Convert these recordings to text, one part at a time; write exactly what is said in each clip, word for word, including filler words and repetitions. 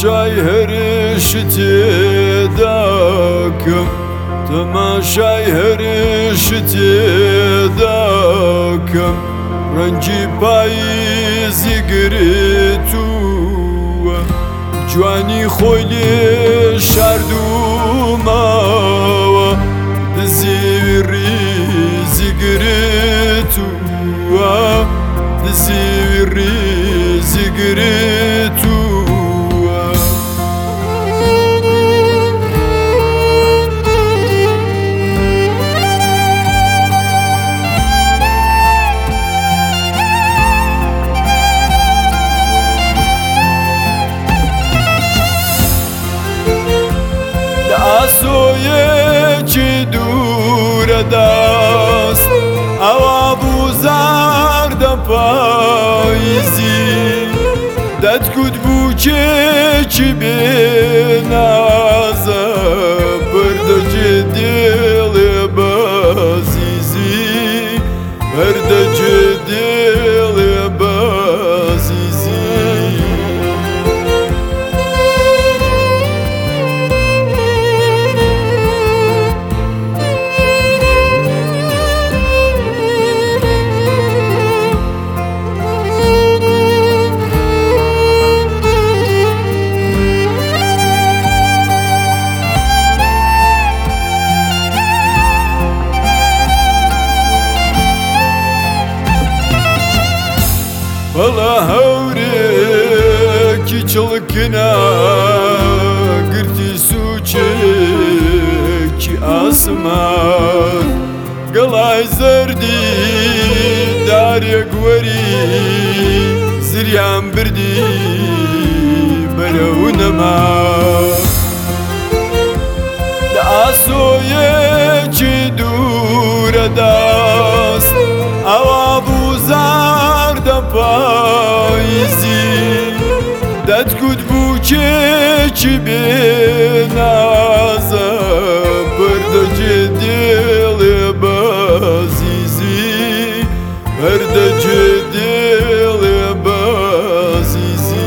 تماشای هرشتی داکم تماشای هرشتی داکم رنجی پاییزی گری تو جوانی خویلی شردوماوە دزی ریزی گری تو دزی ریزی گری تو ئاسۆیەکی دوورە دەست ئەوە بوو زاردە پاییزی دەتگوت بووکێکی بێنازە بەردەجێ دێڵێ بەزیزی بەردەجێ دێڵێ بەزیزی بەڵە هەورێکی چڵکنە گرتی سوچێکی ئاسمان گەڵای زەردی دارێک وەری زریان بردی بەرەو نەما لە ئاسۆیەکی دوورە دەست ئەوە بوو زاردە پاییزی دەتگوت بووکێکی بێنازە بەردەجێ دێڵێ بەزیزی بەردەجێ دێڵێ بەزیزی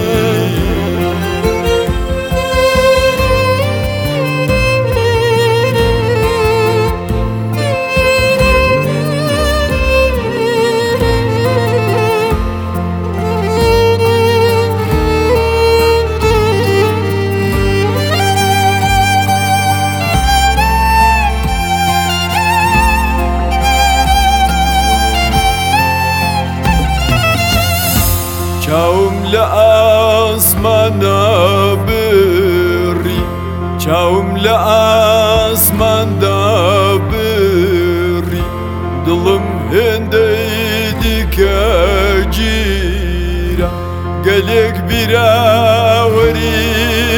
چاوم لە ئاسمانە بڕی چاوم لە ئاسماندا بڕی دڵم هێندەی دیکە گیرە گەلێک بیراوەری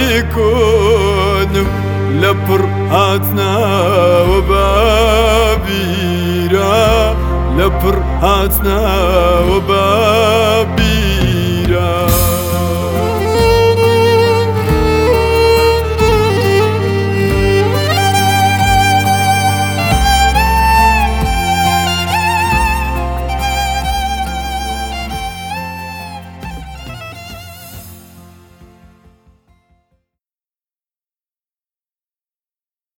کۆنم لە پڕ هاتناوە بابیرە لە پڕ هاتناوە بابی